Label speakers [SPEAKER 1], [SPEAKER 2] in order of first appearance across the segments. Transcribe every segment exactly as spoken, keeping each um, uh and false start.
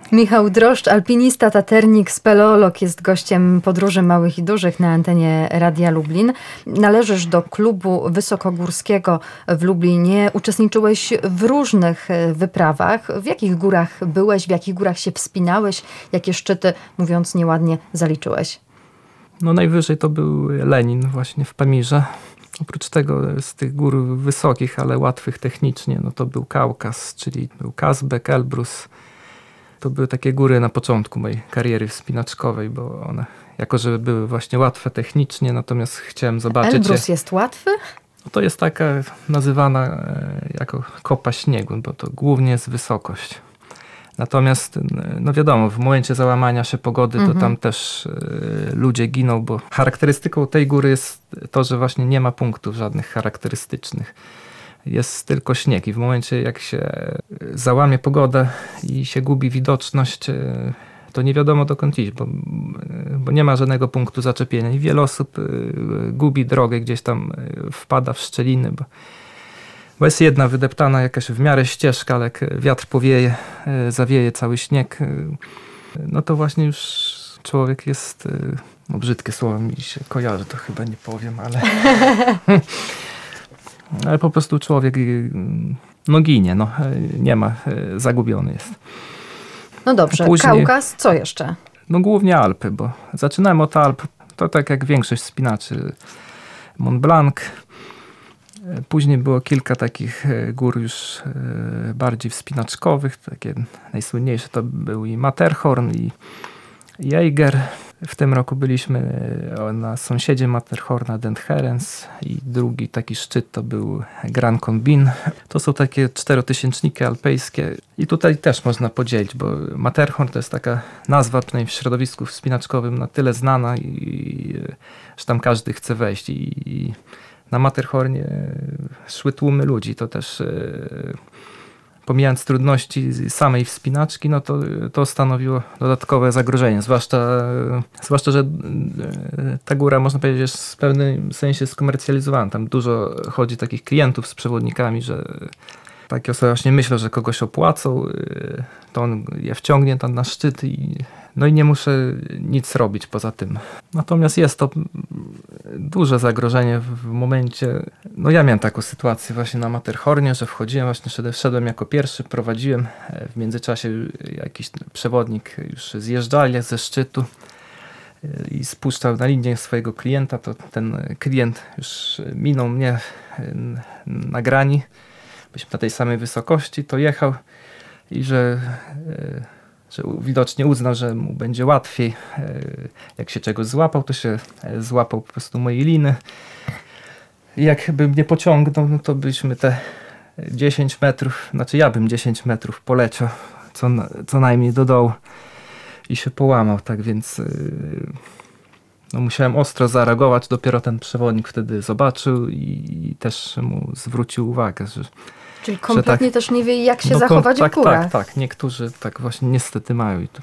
[SPEAKER 1] Michał Droszcz, alpinista, taternik, speleolog, jest gościem Podróży Małych i Dużych na antenie Radia Lublin. Należysz do klubu wysokogórskiego w Lublinie. Uczestniczyłeś w różnych wyprawach. W jakich górach byłeś, w jakich górach się wspinałeś? Jakie szczyty, mówiąc nieładnie, zaliczyłeś?
[SPEAKER 2] No najwyżej to był Lenin właśnie w Pamirze. Oprócz tego z tych gór wysokich, ale łatwych technicznie, no to był Kaukaz, czyli był Kazbek, Elbrus. To były takie góry na początku mojej kariery wspinaczkowej, bo one, jako że były właśnie łatwe technicznie, natomiast chciałem zobaczyć...
[SPEAKER 1] Elbrus jest łatwy?
[SPEAKER 2] To jest taka nazywana jako kopa śniegu, bo to głównie jest wysokość. Natomiast, no wiadomo, w momencie załamania się pogody, to mhm. tam też y, ludzie giną, bo charakterystyką tej góry jest to, że właśnie nie ma punktów żadnych charakterystycznych. Jest tylko śnieg i w momencie, jak się załamie pogoda i się gubi widoczność, y, to nie wiadomo dokąd iść, bo, y, bo nie ma żadnego punktu zaczepienia i wiele osób y, gubi drogę, gdzieś tam y, wpada w szczeliny, bo Bo jest jedna wydeptana jakaś w miarę ścieżka, ale jak wiatr powieje, zawieje cały śnieg, no to właśnie już człowiek jest, no brzydkie słowo mi się kojarzy, to chyba nie powiem, ale ale po prostu człowiek no ginie, no nie ma, zagubiony jest.
[SPEAKER 1] No dobrze, później, Kaukaz, co jeszcze?
[SPEAKER 2] No głównie Alpy, bo zaczynałem od Alp, to tak jak większość wspinaczy, Mont Blanc. Później było kilka takich gór już bardziej wspinaczkowych. Takie najsłynniejsze to był i Matterhorn, i Jäger. W tym roku byliśmy na sąsiedzie Matterhorna, Den Herens, i drugi taki szczyt to był Grand Combin. To są takie czterotysięczniki alpejskie i tutaj też można podzielić, bo Matterhorn to jest taka nazwa, przynajmniej w środowisku wspinaczkowym, na tyle znana, i, że tam każdy chce wejść. I, Na Matterhornie szły tłumy ludzi, to też pomijając trudności samej wspinaczki, no to, to stanowiło dodatkowe zagrożenie, zwłaszcza, zwłaszcza, że ta góra, można powiedzieć, jest w pewnym sensie skomercjalizowana. Tam dużo chodzi takich klientów z przewodnikami, że takie osoby właśnie myślą, że kogoś opłacą, to on je wciągnie tam na szczyt i no i nie muszę nic robić poza tym. Natomiast jest to duże zagrożenie w momencie, no ja miałem taką sytuację właśnie na Matterhornie, że wchodziłem, właśnie wszedłem jako pierwszy, prowadziłem, w międzyczasie jakiś przewodnik już zjeżdżali ze szczytu i spuszczał na linię swojego klienta, to ten klient już minął mnie na grani, byliśmy na tej samej wysokości, to jechał i że, że widocznie uznał, że mu będzie łatwiej. Jak się czegoś złapał, to się złapał po prostu mojej liny. I jakby mnie pociągnął, no to byśmy te dziesięć metrów, znaczy ja bym dziesięć metrów poleciał co, co najmniej do dołu i się połamał, tak więc no musiałem ostro zareagować. Dopiero ten przewodnik wtedy zobaczył i też mu zwrócił uwagę, że
[SPEAKER 1] Czyli kompletnie
[SPEAKER 2] tak,
[SPEAKER 1] też nie wie, jak się
[SPEAKER 2] no,
[SPEAKER 1] zachować
[SPEAKER 2] tak,
[SPEAKER 1] w górach.
[SPEAKER 2] Tak, tak. Niektórzy tak właśnie niestety mają. I to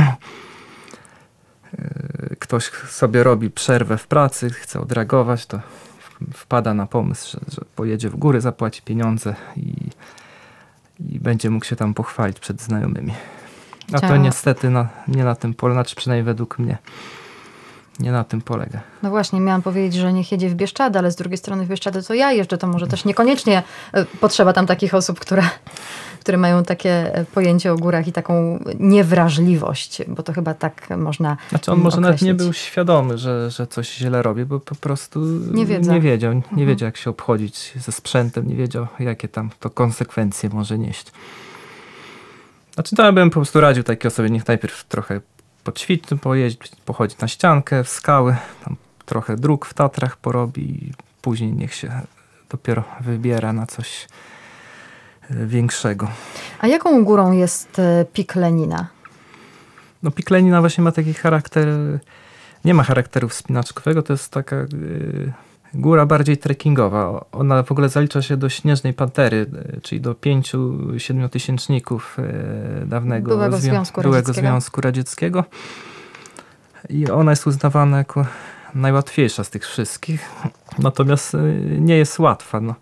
[SPEAKER 2] ktoś sobie robi przerwę w pracy, chce odreagować, to wpada na pomysł, że, że pojedzie w góry, zapłaci pieniądze i, i będzie mógł się tam pochwalić przed znajomymi. A Ciao. To niestety na, nie na tym polega, znaczy przynajmniej według mnie nie na tym polega.
[SPEAKER 1] No właśnie, miałam powiedzieć, że niech jedzie w Bieszczady, ale z drugiej strony w Bieszczady to ja jeżdżę, to może też niekoniecznie potrzeba tam takich osób, które, które mają takie pojęcie o górach i taką niewrażliwość, bo to chyba tak można
[SPEAKER 2] Znaczy on może
[SPEAKER 1] określić.
[SPEAKER 2] nawet nie był świadomy, że, że coś źle robi, bo po prostu nie, nie wiedział, nie mhm. wiedział jak się obchodzić ze sprzętem, nie wiedział jakie tam to konsekwencje może nieść. Znaczy to ja bym po prostu radził takiej osobie, niech najpierw trochę poćwiczy, pojeździć, pochodzić na ściankę, w skały, tam trochę dróg w Tatrach porobi i później niech się dopiero wybiera na coś większego.
[SPEAKER 1] A jaką górą jest Pik Lenina?
[SPEAKER 2] No Pik Lenina właśnie ma taki charakter, nie ma charakteru wspinaczkowego, to jest taka góra bardziej trekkingowa. Ona w ogóle zalicza się do Śnieżnej Pantery, czyli do pięciu siedmiotysięczników dawnego
[SPEAKER 1] byłego,
[SPEAKER 2] zwią-
[SPEAKER 1] Związku,
[SPEAKER 2] byłego
[SPEAKER 1] Radzieckiego.
[SPEAKER 2] Związku Radzieckiego. I ona jest uznawana jako najłatwiejsza z tych wszystkich. Natomiast nie jest łatwa. No.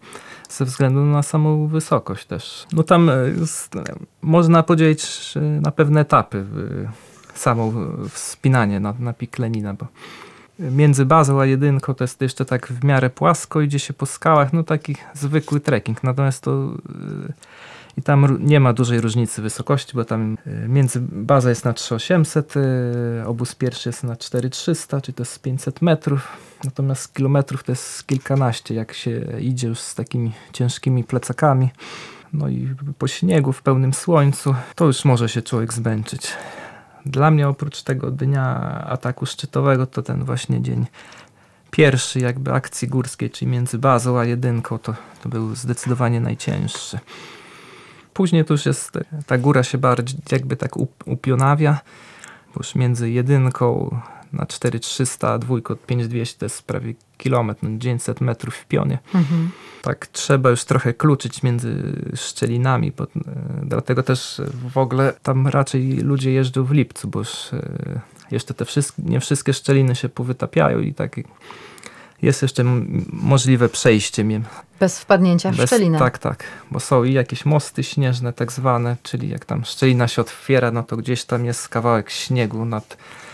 [SPEAKER 2] ze względu na samą wysokość też. No tam jest, można podzielić na pewne etapy samo wspinanie na, na pik Lenina, bo między bazą a jedynką to jest jeszcze tak w miarę płasko, idzie się po skałach, no taki zwykły trekking, natomiast to i tam nie ma dużej różnicy wysokości, bo tam między baza jest na trzy tysiące osiemset, obóz pierwszy jest na cztery tysiące trzysta, czyli to jest pięćset metrów, natomiast kilometrów to jest kilkanaście, jak się idzie już z takimi ciężkimi plecakami, no i po śniegu w pełnym słońcu, to już może się człowiek zmęczyć. Dla mnie oprócz tego dnia ataku szczytowego to ten właśnie dzień pierwszy jakby akcji górskiej, czyli między bazą a jedynką, to, to był zdecydowanie najcięższy. Później to już jest, ta góra się bardziej jakby tak upionawia, bo już między jedynką na cztery tysiące trzysta, a dwójką pięć tysięcy dwieście to jest prawie kilometr, no dziewięćset metrów w pionie. Mhm. Tak trzeba już trochę kluczyć między szczelinami, bo, e, dlatego też w ogóle tam raczej ludzie jeżdżą w lipcu, bo już e, jeszcze te wszystkie, nie wszystkie szczeliny się powytapiają i tak jest jeszcze m- możliwe przejście.
[SPEAKER 1] Bez wpadnięcia w
[SPEAKER 2] Bez,
[SPEAKER 1] szczelinę.
[SPEAKER 2] Tak, tak, bo są i jakieś mosty śnieżne tak zwane, czyli jak tam szczelina się otwiera, no to gdzieś tam jest kawałek śniegu nad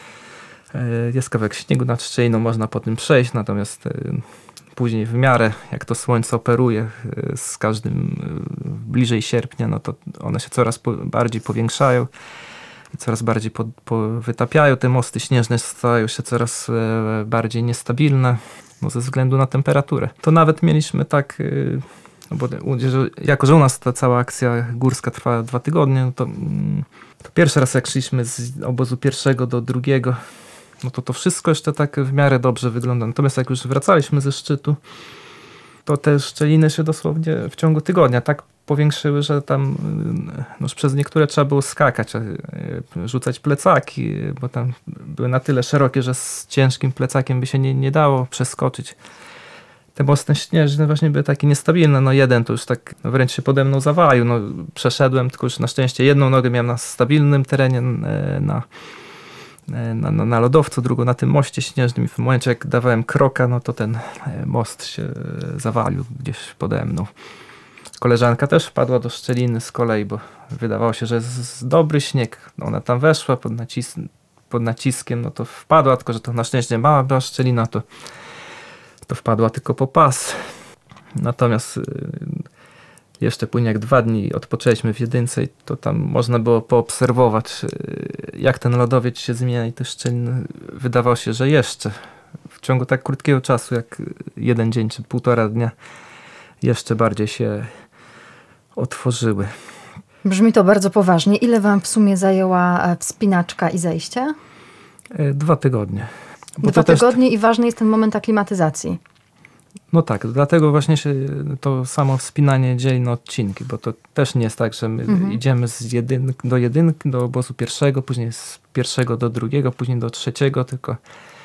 [SPEAKER 2] jest kawałek śniegu nad szczeliną, można po tym przejść, natomiast później w miarę jak to słońce operuje z każdym bliżej sierpnia, no to one się coraz bardziej powiększają i coraz bardziej po, po wytapiają. Te mosty śnieżne stają się coraz bardziej niestabilne, no ze względu na temperaturę. To nawet mieliśmy tak, no bo jako że u nas ta cała akcja górska trwa dwa tygodnie, no to, to pierwszy raz jak szliśmy z obozu pierwszego do drugiego, no to to wszystko jeszcze tak w miarę dobrze wygląda. Natomiast jak już wracaliśmy ze szczytu, to te szczeliny się dosłownie w ciągu tygodnia tak powiększyły, że tam no, przez niektóre trzeba było skakać, rzucać plecaki, bo tam były na tyle szerokie, że z ciężkim plecakiem by się nie, nie dało przeskoczyć. Te mosty śnieżne właśnie były takie niestabilne. No jeden to już tak wręcz się pode mną zawalił. No, przeszedłem, tylko już na szczęście jedną nogę miałem na stabilnym terenie, na Na, na, na lodowcu, drugą na tym moście śnieżnym i w momencie jak dawałem kroka, no to ten most się zawalił gdzieś pode mną. Koleżanka też wpadła do szczeliny z kolei, bo wydawało się, że jest dobry śnieg. Ona tam weszła pod, nacis pod naciskiem, no to wpadła, tylko że to na szczęście mała była szczelina, to, to wpadła tylko po pas. Natomiast jeszcze później jak dwa dni odpoczęliśmy w jedynce, to tam można było poobserwować, jak ten lodowiec się zmienia i te szczeliny. Wydawało się, że jeszcze w ciągu tak krótkiego czasu, jak jeden dzień czy półtora dnia, jeszcze bardziej się otworzyły.
[SPEAKER 1] Brzmi to bardzo poważnie. Ile wam w sumie zajęła wspinaczka i zejście?
[SPEAKER 2] Dwa tygodnie.
[SPEAKER 1] Bo Dwa tygodnie też... i ważny jest ten moment aklimatyzacji.
[SPEAKER 2] No tak, dlatego właśnie się to samo wspinanie dzieli na odcinki, bo to też nie jest tak, że my mhm. idziemy z jedynki do jedynki, do obozu pierwszego, później z pierwszego do drugiego, później do trzeciego, tylko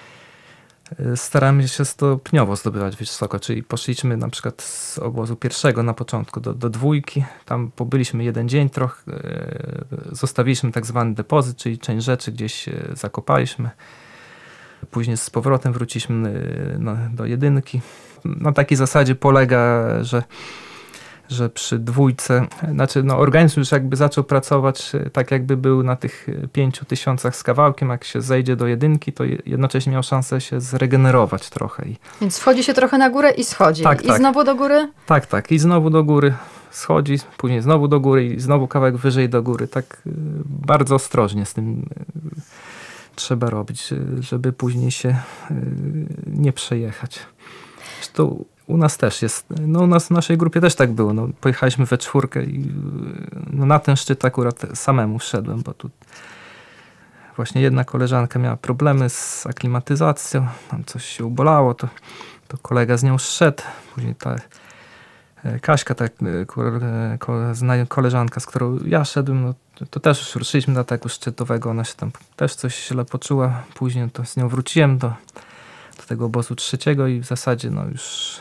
[SPEAKER 2] staramy się stopniowo zdobywać wysoko, czyli poszliśmy na przykład z obozu pierwszego na początku do, do dwójki, tam pobyliśmy jeden dzień trochę, zostawiliśmy tak zwany depozyt, czyli część rzeczy gdzieś zakopaliśmy. Później z powrotem wróciliśmy no, do jedynki. Na takiej zasadzie polega, że, że przy dwójce, znaczy no, organizm już jakby zaczął pracować tak jakby był na tych pięciu tysiącach z kawałkiem. Jak się zejdzie do jedynki, to jednocześnie miał szansę się zregenerować trochę.
[SPEAKER 1] Więc wchodzi się trochę na górę i schodzi.
[SPEAKER 2] Tak,
[SPEAKER 1] I
[SPEAKER 2] tak.
[SPEAKER 1] znowu do góry?
[SPEAKER 2] Tak, tak. I znowu do góry schodzi, później znowu do góry i znowu kawałek wyżej do góry. Tak bardzo ostrożnie z tym trzeba robić, żeby później się nie przejechać. Zresztą u nas też jest, no u nas w naszej grupie też tak było. No, pojechaliśmy we czwórkę i no, na ten szczyt akurat samemu szedłem, bo tu właśnie jedna koleżanka miała problemy z aklimatyzacją, tam coś się ubolało, to, to kolega z nią szedł. Później ta Kaśka, ta koleżanka, z którą ja szedłem, no, to, to też już ruszyliśmy do ataku szczytowego. Ona się tam też coś źle poczuła. Później to z nią wróciłem do, do tego obozu trzeciego i w zasadzie no już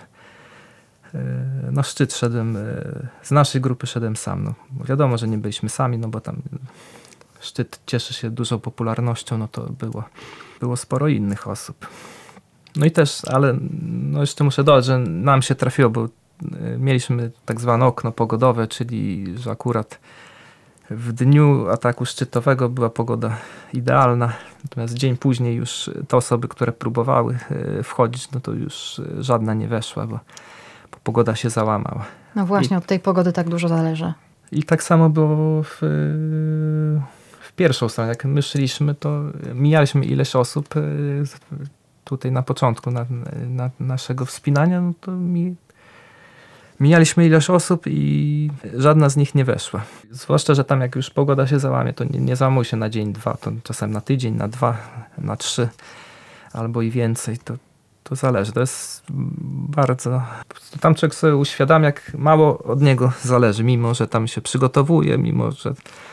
[SPEAKER 2] no szczyt szedłem, z naszej grupy szedłem sam. No, wiadomo, że nie byliśmy sami, no bo tam szczyt cieszy się dużą popularnością, no to było, było sporo innych osób. No i też, ale no jeszcze muszę dodać, że nam się trafiło, bo mieliśmy tak zwane okno pogodowe, czyli że akurat w dniu ataku szczytowego była pogoda idealna, natomiast dzień później już te osoby, które próbowały wchodzić, no to już żadna nie weszła, bo, bo pogoda się załamała.
[SPEAKER 1] No właśnie, I, od tej pogody tak dużo zależy.
[SPEAKER 2] I tak samo było w, w pierwszą stronę. Jak my szliśmy, to mijaliśmy ileś osób tutaj na początku na, na naszego wspinania, no to mi mijaliśmy ileś osób i żadna z nich nie weszła. Zwłaszcza, że tam jak już pogoda się załamie, to nie, nie załamuje się na dzień, dwa, to czasem na tydzień, na dwa, na trzy albo i więcej. To, to zależy. To jest bardzo... Tam człowiek sobie uświadamia, jak mało od niego zależy, mimo że tam się przygotowuje, mimo że,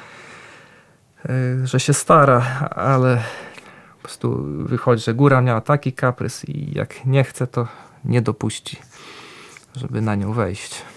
[SPEAKER 2] że się stara, ale po prostu wychodzi, że góra miała taki kaprys i jak nie chce, to nie dopuści, żeby na nią wejść.